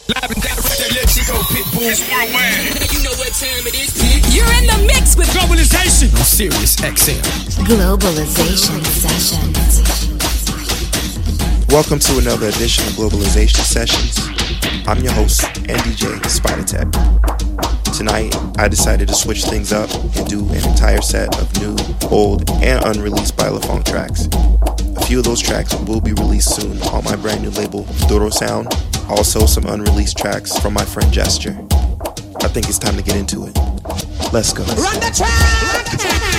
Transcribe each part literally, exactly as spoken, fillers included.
Live and direct, let you go, Pitbull. You know what time it is. You're in the mix with Globalization on Sirius X M. Globalization Sessions. Welcome to another edition of Globalization Sessions. I'm your host and D J Spider Tech. Tonight, I decided to switch things up and do an entire set of new, old, and unreleased Bylafong tracks. A few of those tracks will be released soon on my brand new label, Duro Sound. Also, some unreleased tracks from my friend Gesture. I think it's time to get into it. Let's go. Run the track!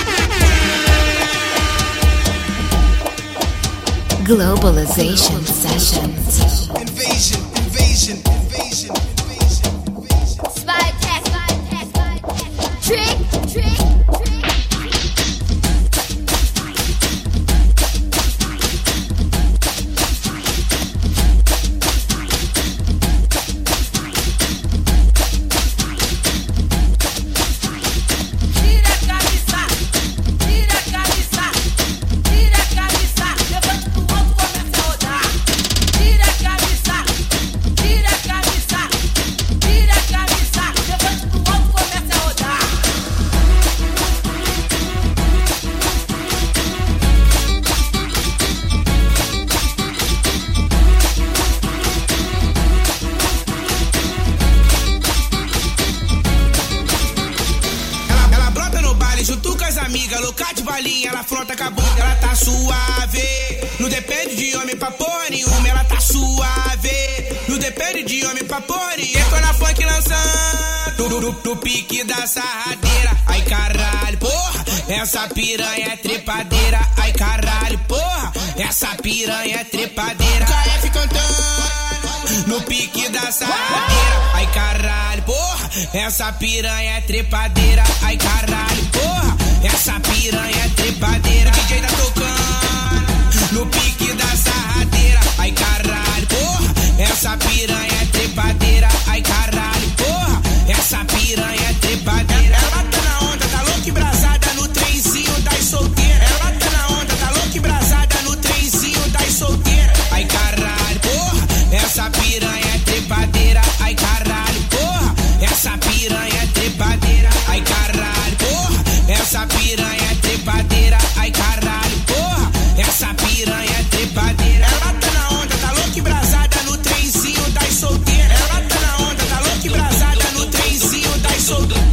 Globalization Sessions. Invasion, invasion, invasion, invasion, invasion. Spy tech, spy tech, spy tech. Trick, trick, trick. No pique da sarradeira, ai caralho, porra, essa piranha é trepadeira, ai caralho, porra, essa piranha é trepadeira. K F cantando, no pique da sarradeira, ai caralho, porra, essa piranha é trepadeira, ai caralho, porra, essa piranha é trepadeira. O D J tá tocando, no pique da sarradeira, ai caralho, porra, essa piranha é trepadeira, ai caralho, porra, essa piranha é trepadeira. Ela tá na onda, tá louca e brasada no trenzinho das solteiras. Ela tá na onda, tá louca e brasada no trenzinho das solteiras. Ai caralho, porra, essa piranha é trepadeira. Ai caralho, porra, essa piranha é trepadeira. Ai caralho, porra, essa piranha é trepadeira. Ai caralho, porra, essa piranha é trepadeira. Ela tá na onda, tá louca e brasada no trenzinho das solteiras. Ela tá na onda, tá louca e brasada no trenzinho das solteiras.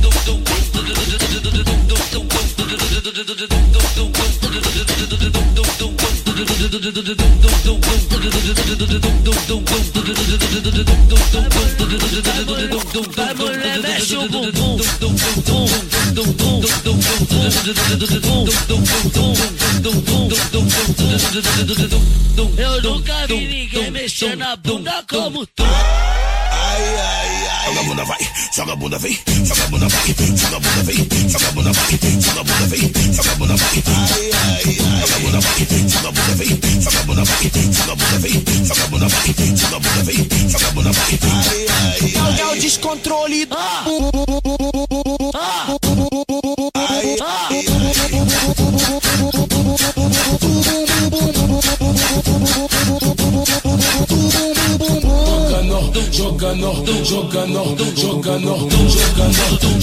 Vai mulher, mexe o bumbum. Eu nunca vi ninguém mexer na bunda como tu. Ai, ai, ai. Joga a bunda, vai, joga a bunda, vem, joga a bunda, vai, joga a bunda, vem, joga a bunda, vai, joga a bunda, vem, joga a bunda, vai. Ai, ai, ai. Joga a bunda, vai, joga a bunda, vem, joga a bunda, vai, joga a bunda, vem, joga a bunda, vai, joga a bunda, vem, joga a bunda, vai. Ai, ai, ai. É o descontrole. Ah! Ah! Ai, ai, Jogando, jogando, jogando, jogando, jogando,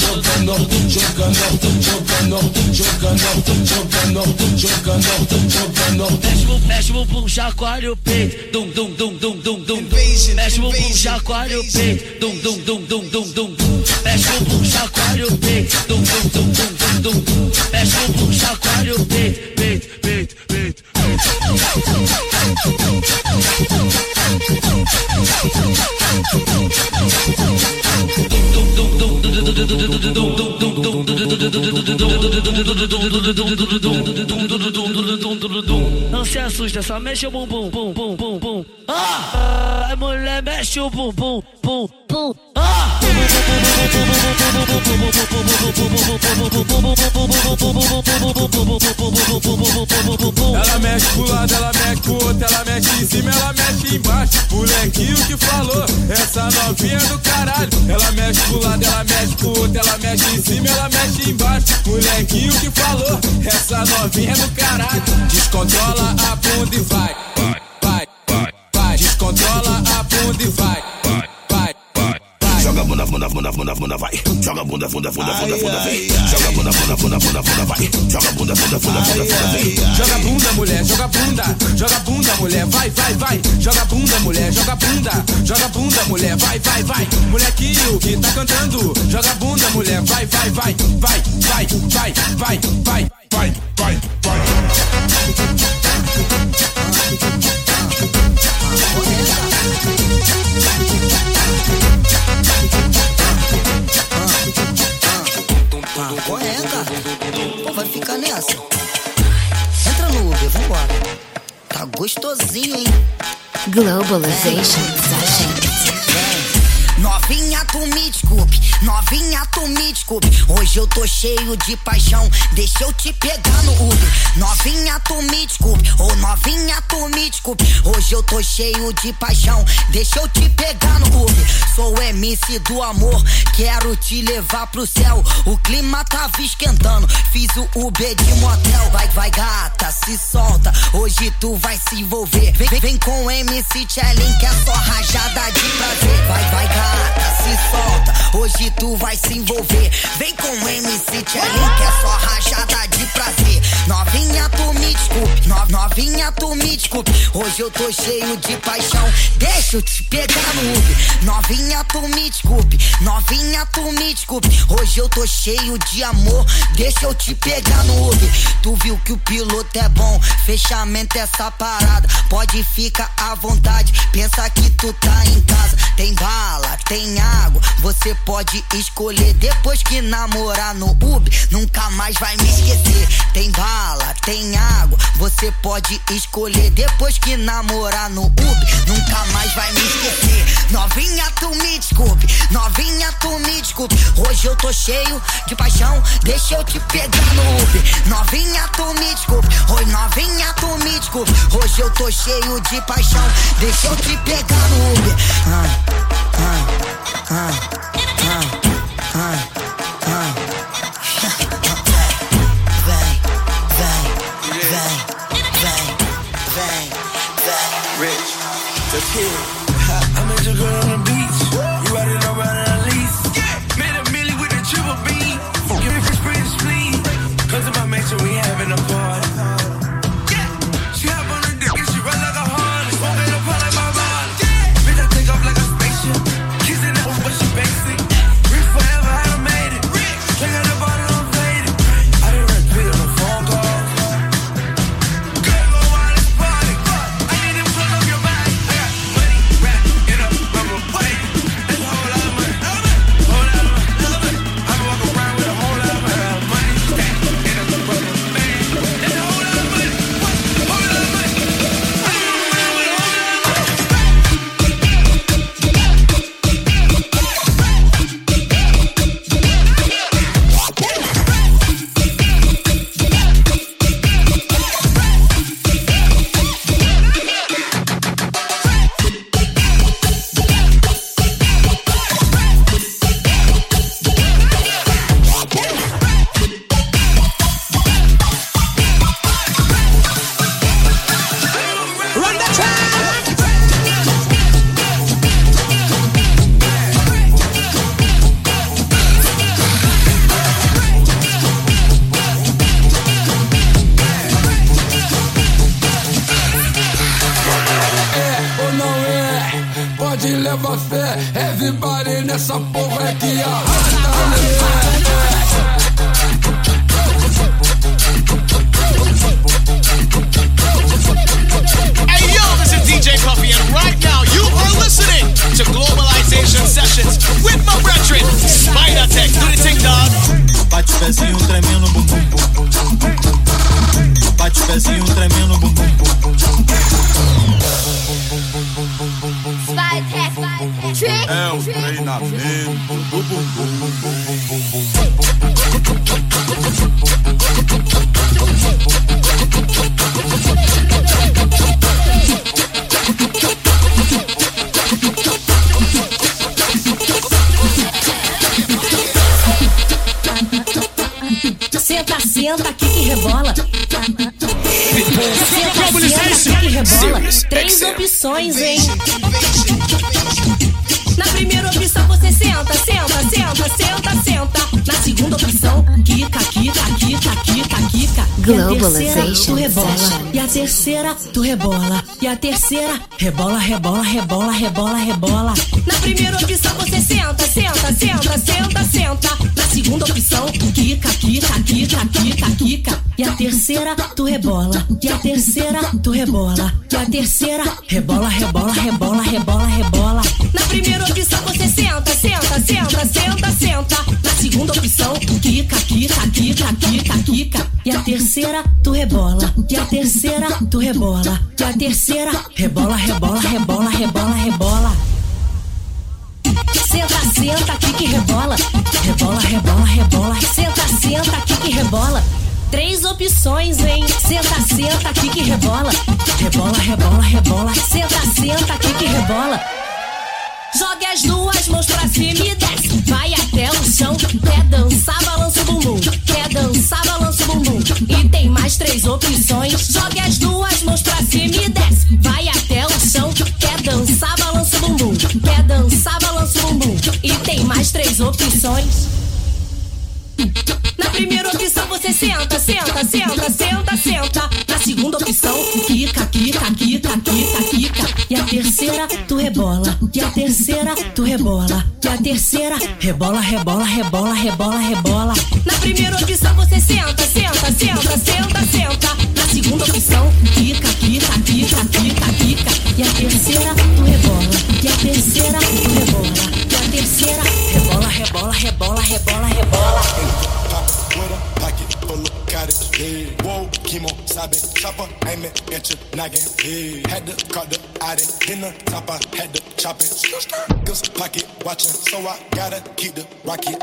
jogando, jogando, jogando, jogando. Mexe o, mexe o bumbum, chacoalha o peito, dum dum dum dum dum dum. Mexe o bumbum, chacoalha o peito, dum dum dum dum dum dum. Mexe o bumbum, chacoalha o peito, dum dum dum dum dum dum. Mexe o bumbum, chacoalha o peito, peito, peito, peito. Não se assusta, só mexe o bumbum, bum, bum, bum, bum. Ah! A mulher mexe o bumbum, bum, bum. Ah! Ela mexe pro lado, ela mexe pro outro, ela mexe em cima, ela mexe embaixo. Molequinho que falou, essa novinha do caralho. Ela mexe pro lado, ela mexe pro outro, ela mexe em cima, ela mexe embaixo. Molequinho que falou, essa novinha do caralho. Descontrola a bunda e vai, vai, vai, vai. Descontrola a bunda e vai, vai, vai. bunda, bunda, vai. Joga bunda, bunda, bunda, bunda, bunda, vem. Joga bunda, bunda, bunda, bunda, bunda, vai. Joga bunda, bunda, bunda, bunda, bunda, vem. Joga bunda, mulher, joga bunda. Joga bunda, mulher, vai, vai, vai. Joga bunda, mulher, joga bunda. Joga bunda, mulher, vai, vai, vai. Molequinho que tá cantando. Joga bunda, mulher, vai, vai, vai. Vai, vai, vai, vai, vai, vai, vai, vai. Correta, pô, vai ficar nessa. Entra no Uber, vambora. Tá gostosinho, hein? Globalization Sessions. Novinha, tu me desculpe, novinha, tu me desculpe. Hoje eu tô cheio de paixão, deixa eu te pegar no Uber. Novinha, tu me desculpe, oh novinha, tu me desculpe. Hoje eu tô cheio de paixão, deixa eu te pegar no Uber. Sou o M C do amor, quero te levar pro céu. O clima tava esquentando, fiz o Uber de motel. Vai, vai gata, se solta, hoje tu vai se envolver. Vem, vem com o M C Tchelin, que é só rajada de prazer. Vai, vai gata, se solta, hoje tu vai se envolver. Vem com o M C Tchelin, que é só rajada de prazer. Novinha, tu me desculpe, no, novinha, tu me desculpe. Hoje eu tô cheio de paixão, deixa eu te pegar no Uber. Novinha, tu me desculpe, novinha, tu me desculpe. Hoje eu tô cheio de amor, deixa eu te pegar no Uber. Tu viu que o piloto é bom, fechamento essa parada. Pode ficar à vontade, pensa que tu tá em casa. Tem bala, tem água, você pode escolher. Depois que namorar no Uber, nunca mais vai me esquecer. Tem bala, tem água, você pode escolher. Depois que namorar no Uber, nunca mais vai me esquecer. Novinha, tu me desculpe, novinha, tu me desculpe. Hoje eu tô cheio de paixão, deixa eu te pegar no Uber. Novinha, tu me desculpe, oi novinha, tu me desculpe. Hoje eu tô cheio de paixão, deixa eu te pegar no Uber. Ai, ai, ai, ai, ai, ai. Vem, vem, vem, vem, vem, vem. Rich, the kid. I met your girl on the beach. You out it around at least. Made a milli with the triple beam. Give me free spring spleen. Cause of my mansion, we having a party. She hop on the dick and she run like a harness. Smoking up like my body. Bitch, I take off like a spaceship. Kissing that but she basic. Rich forever, I done made it. Drink out the bottle, I'm faded. I done run three on the phone calls. Girl, go wild and party. I need to plug up your body. I got money, rap, in a rubber body. That's a whole lot of money. Whole lot of money. I can walk around with a whole lot of money. Money, stack, in a rubber band. That's a whole lot of money. Whole lot of money. I can walk around with a whole lot of money. Ou não é? Pode levar fé. Everybody nessa porra é que arrasta. Hey yo, this is D J Puffy, and right now you are listening to Globalization Sessions with my brethren, Spider Tech. Do the thing, dog. Bate o pezinho tremendo, bum bum bum bum bum bum. Bate o pezinho tremendo, bum bum bum bum bum. Spider Tech, Trick. É o treinamento do bumbum. Senta, senta aqui que rebola. Senta, senta aqui que rebola. Três opções, hein? Na primeira opção você senta, senta, senta. senta, senta, senta. Na segunda opção, quica, quica, quica, quica, quica. Globalization E a terceira, tu rebola. sessions. E a terceira, tu rebola. E a terceira, rebola, rebola, rebola, rebola, rebola. Na primeira opção você senta, senta, senta, senta, senta. Na segunda opção, quica, quica, quica, quica, quica. E a terceira, tu rebola. E a terceira, tu rebola. E a terceira, rebola, rebola, rebola, rebola, rebola. Na primeira opção você senta, senta, senta, senta, senta. Na segunda opção, quica, quica, quica, quica, quica. E a terceira, tu rebola. E a terceira, tu rebola. E a terceira, rebola, rebola, rebola, rebola, rebola. Senta, senta, quica e rebola. Rebola, rebola, rebola. Senta, senta, quica e rebola. Três opções, hein? Senta, senta, quica e rebola. Rebola, rebola, rebola. Senta, senta, quica e rebola. Jogue as duas mãos pra cima e desce. Vai até o chão. Quer dançar, balança o bumbum. Quer dançar, balança o bumbum. E tem mais três opções. Jogue as duas mãos pra cima e desce. Vai até o chão. Quer dançar, balança o bumbum. Quer dançar, balança o bumbum. E tem mais três opções. Na primeira opção você senta, senta, senta, senta, senta. Na segunda opção, quica, quica, quica, quica, quica. E a terceira, tu rebola. E a terceira, tu rebola. E a terceira, rebola, rebola, rebola, rebola, rebola. Na primeira opção você senta, senta, senta, senta, senta. Na segunda opção, quica, quica, quica, quica, quica. E a terceira, tu rebola. E a terceira, tu rebola. E a terceira, rebola, rebola, rebola, rebola, rebola. With a pocket full of cottage, yeah. Whoa, chemo, sabe, chopper, aim it at your noggin, yeah. Had to cut the Audi, in the top, I had to chop it. Niggas pocket watching, so I gotta keep the rocket.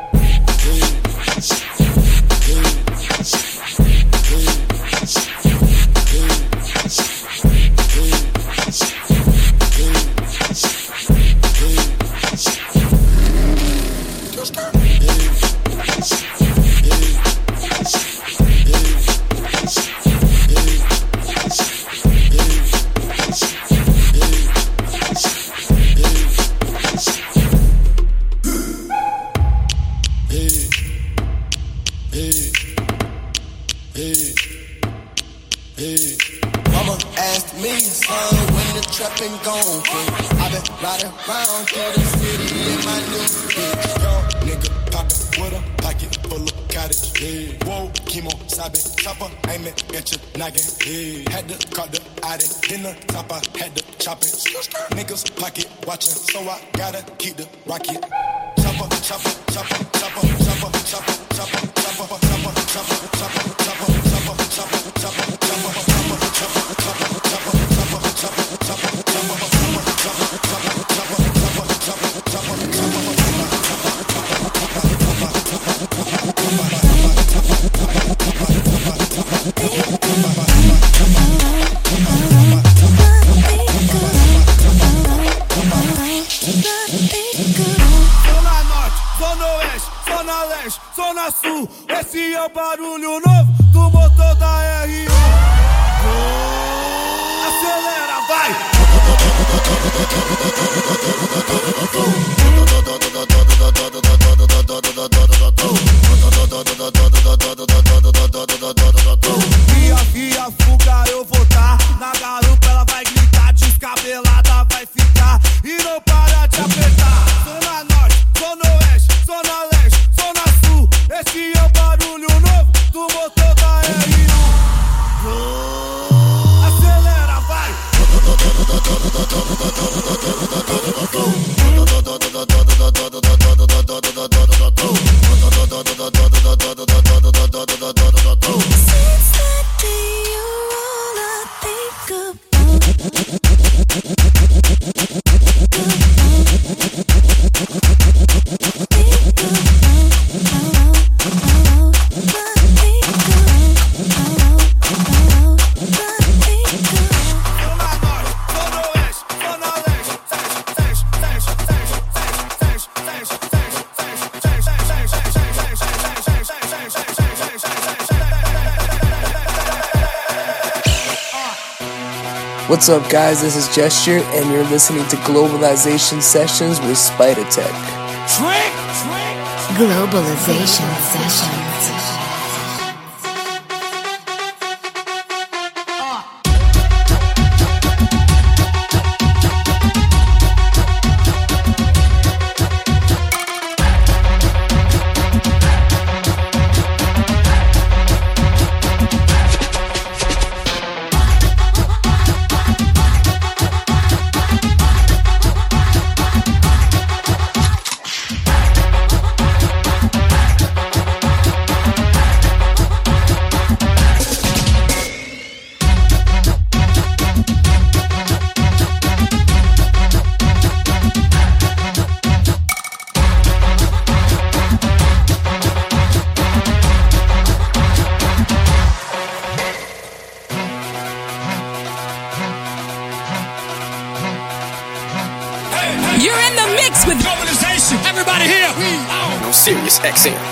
Mama asked me, son, when the trapping gon' quit. I been riding around through the city in my new bitch. Young nigga poppin' with a pocket full of cottage. Yeah. Whoa, chemo, sabe, chopper, aim it at your noggin. Yeah. Had to cut the Audi, in the top, I had to chop it. Niggas pocket watching, so I gotta keep the rocket. Chopper, chopper, chopper, chopper, chopper, chopper, chopper, chopper, chopper, chopper, chopper, chopper, chopper, chopper, chopper. Zona Norte, Zona Oeste, Zona Leste, Zona Sul. Esse é o barulho novo do motor da R um. Acelera, vai! Via, via, fuga, eu vou tá na garupa, ela vai gritar, descabelada vai ficar e não para de apertar. Zona Norte, Zona Oeste, Zona Leste, Zona Sul. Esse é o barulho novo do motor da R um. Acelera, vai! What's up, guys? This is Gesture, and you're listening to Globalization Sessions with Spider Tech. Trick. Globalization Sessions. Sirius X M.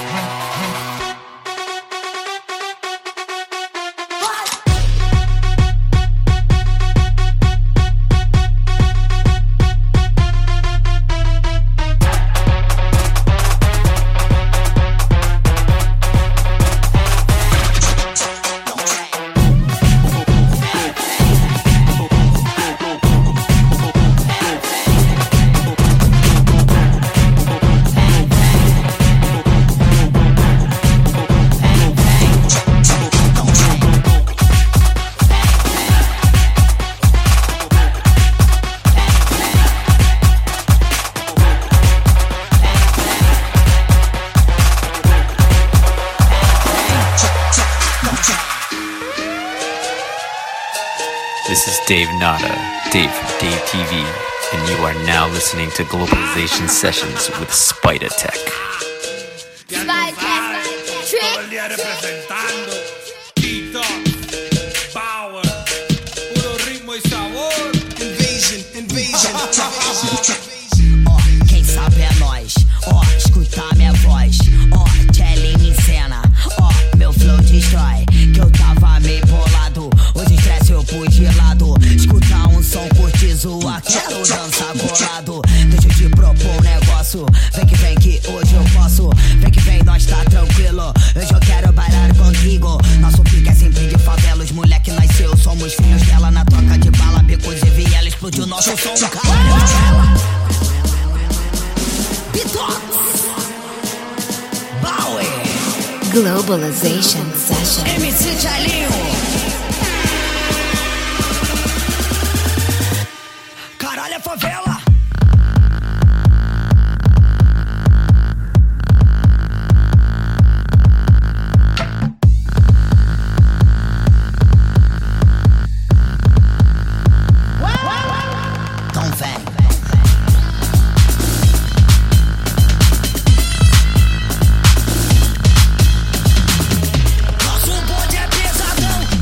This is Dave Nada, Dave from Dave T V, and you are now listening to Globalization Sessions with Spider Tech. Spider Tech, Trick. representando Tito, Power, puro ritmo y sabor. Invasion, invasion, Ó, quem sabe é nós. Ó, escuta minha voz. Ó, Kelly me encena. Ó, meu flow destrói. Que eu tava meio bolado. Hoje estresse eu pus de lado. Escutar um som, curtir, zoar. Quero dançar bolado. Deixa eu te propor um negócio. Vem que vem que hoje eu posso. Vem que vem, nós tá tranquilo. Hoje eu quero bailar contigo. Nosso pique é sempre de favela. Os moleque nasceu, somos filhos dela. Na troca de bala, becos e viela. Explodiu nosso som, caralho. Globalization Sessions. M C Tchalinho. Caralho, é favela. Então vem. Nosso bonde é pesadão.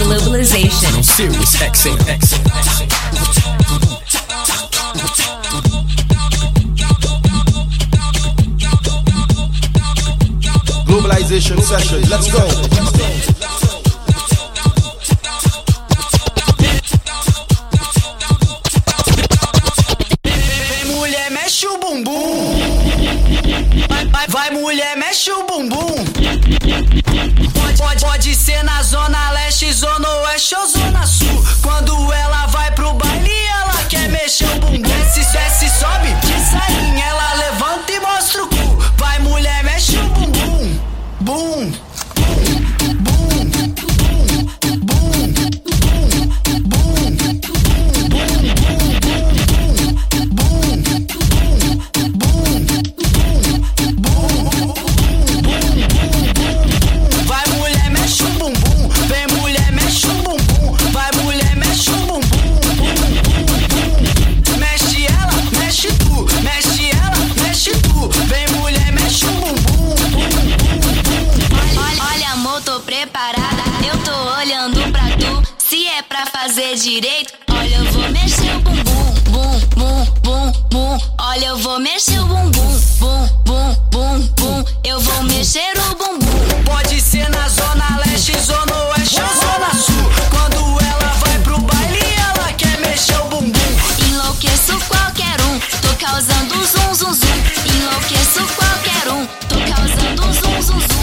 Globalization. Sirius X M. Globalization session, let's go. Vem mulher, mexe o bumbum. Vai, vai, vai mulher, mexe o bumbum. Pode, pode, pode ser na zona leste, zona oeste ou zona sul. Quando ela vai pro baile, ela quer mexer o bumbum. Desce, desce, sobe, de sainha, ela levanta e mostra o cu. Vai mulher, mexe o bumbum. Bum. Fazer direito, olha eu vou mexer o bumbum, bum, bum, bum, bum. Olha eu vou mexer o bumbum, bum, bum, bum, bum. Eu vou mexer o bumbum. Pode ser na zona leste, zona oeste ou zona sul. Quando ela vai pro baile, ela quer mexer o bumbum. Enlouqueço qualquer um, tô causando zum, zum, zum. Enlouqueço qualquer um, tô causando zum, zum, zum.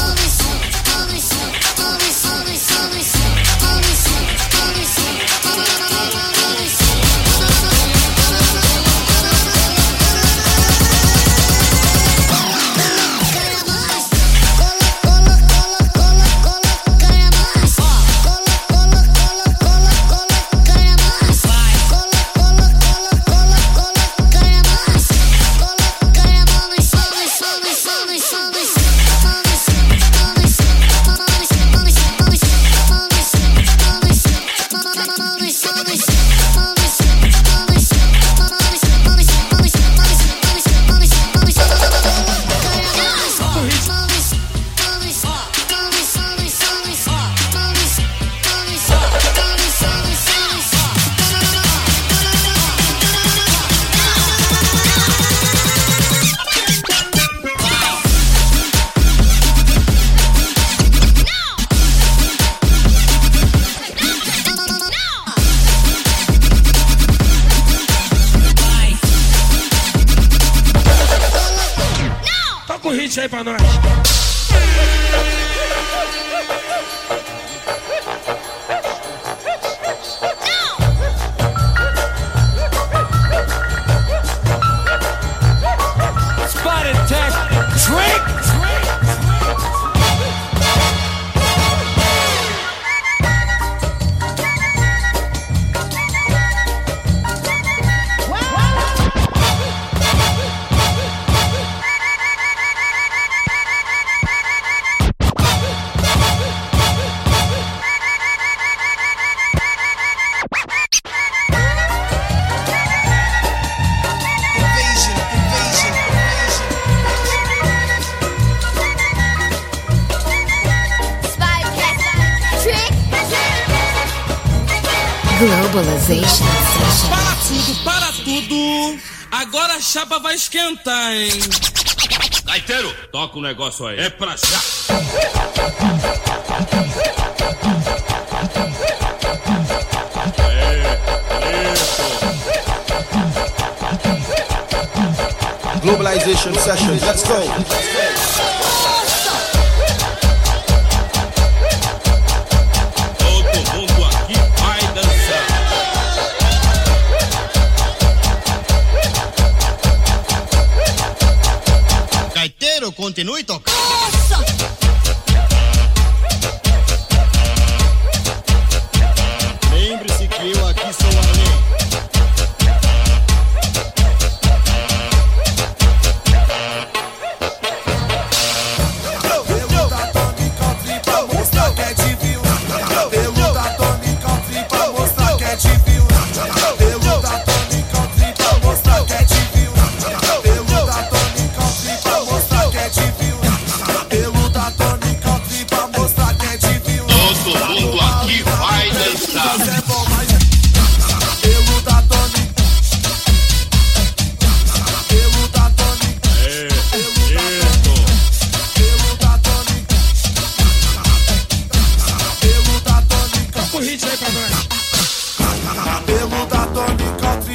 Aí pra nós. Spotted Tech, Drake. Globalization Session. Para tudo, para tudo. Agora a chapa vai esquentar, hein? Gaiteiro, toca o um negócio aí. É pra já. É, isso. Globalization Session, let's go. Continue tocando. Lembre-se que eu aqui sou a lei. Pelo da Tony Country pra mostrar que é divino. Pelo da Tony Country pra mostrar que é divino. Pelo da Tony Country pra mostrar que é divino. Pelo da Tony Country pra mostrar que é divino. Pelo da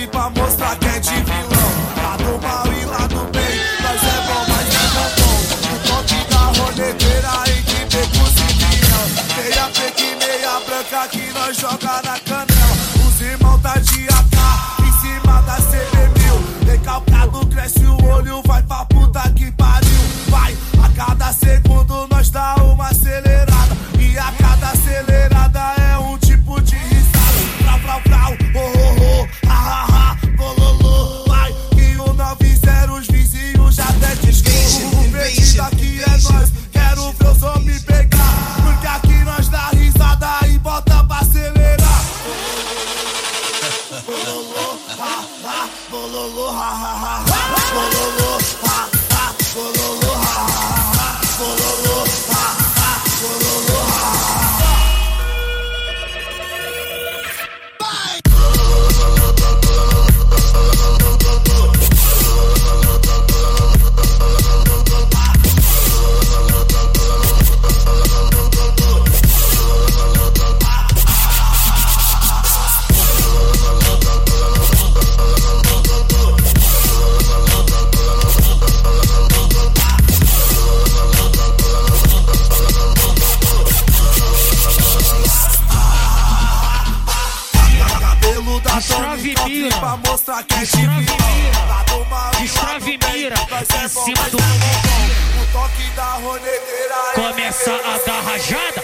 aqui pra mostrar quem é de vilão. Lá do mal e lá do bem, nós é bom, mas não é bom. O toque da roleteira entre becos e guião. Meia preta e meia branca que nós joga na canela. Os irmãos tá de A K em cima da C B mil. Recalcado cresce o olho, vai pra puta que pariu. Vai, a cada segundo nós dá uma acelerada. E a cada acelerada é um tipo de risada. Frau, frau, frau, oh, oh, oh, ha, ha, ha, bololô. Vai, que o noventa os vizinhos já até desqueixam. O pedido aqui é nós, quero ver os homens pegar. Porque aqui nós dá risada e bota pra acelerar. Bololô, ha, ha, bololô, ha, ha, ha, bololô, ha, ha, bololô, ha, ha, ha, bololô, ha, ha, bololô, ha, ha. Pra mostrar que é de vilão. Destrave mira em cima do o toque da roneteira. Começa a dar rajada.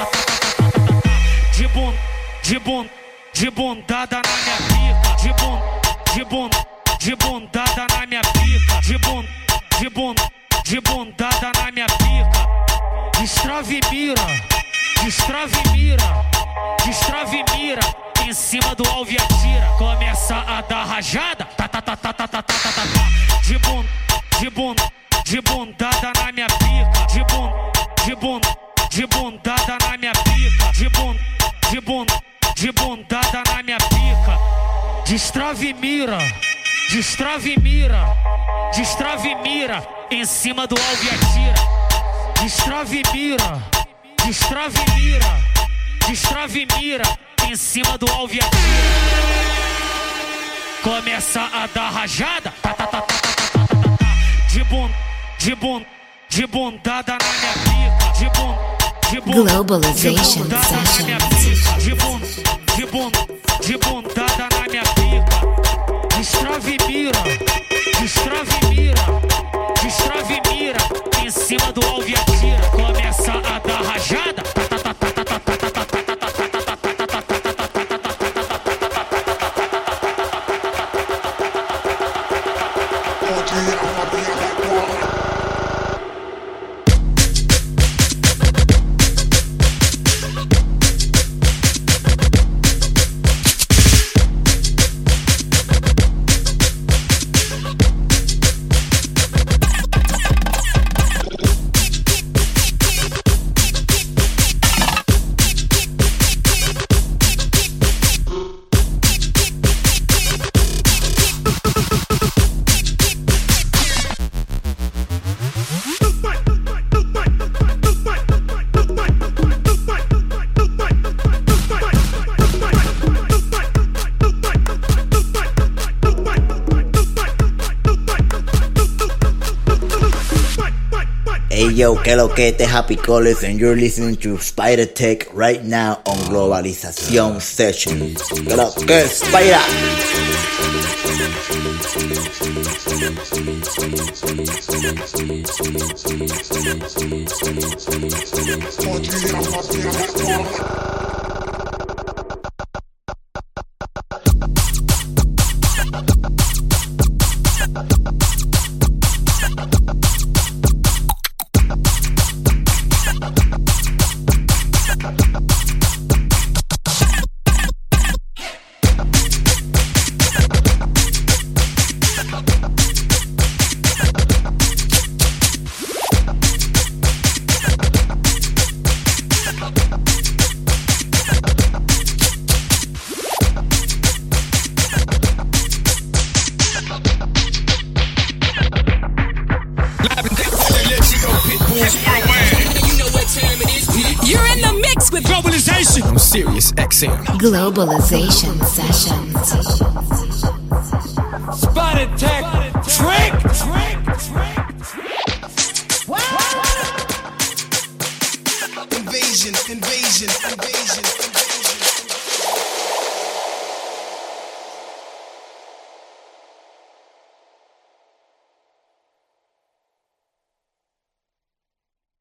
De bun, de bun, de bundada na minha pica. De bun, de bun, de bundada na minha pica. De bun, de bun, de bundada na minha pica. Destrave mira, destrave mira, destrave mira. Em cima do alvo e atira. Começa a dar rajada. Tá, tá, tá, tá, tá, tá, tá, tá, tá. De bun, de bun, de bundada na minha pica. De bun, de bun, de bundada na minha pica. De bun, de bun, de bundada na minha pica. Destrave mira, destrave mira, destrave mira. Em cima do alvo e atira. Destrave mira, destrave mira, destrave mira. Em cima do alvo e atira. Começa a dar rajada. Tá, tá, tá, tá, tá, tá, tá, tá. De bun, de bun, de bundada na minha pica. De bun, de bun, Globalization de bundada na minha pica. De bun, de bun, de bundada na minha pica. Destrave mira, destrave mira, destrave mira. Em cima do alvo e atira. Começa a dar rajada. Tá, tá, tá, tá, tá, tá, tá, tá, tá, tá. Hey yo, que lo que este Happy Collins and you're listening to Spider Tech right now on Globalización Session. Que lo que Spider. You're in the mix with Globalization. I'm Sirius X M. Globalization Sessions. Spider Tech, trick, trick, trick. Invasion, invasion, invasion, invasion.